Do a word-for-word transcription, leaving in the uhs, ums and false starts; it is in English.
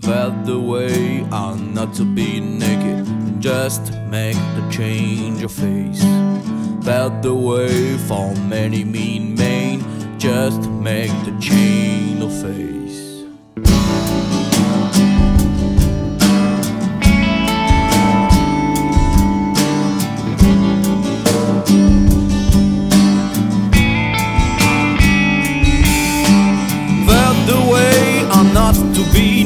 Felt the way I'm not to be naked, just make the change of face. Felt the way for many mean men, just make the change of face. Felt the way I'm not to be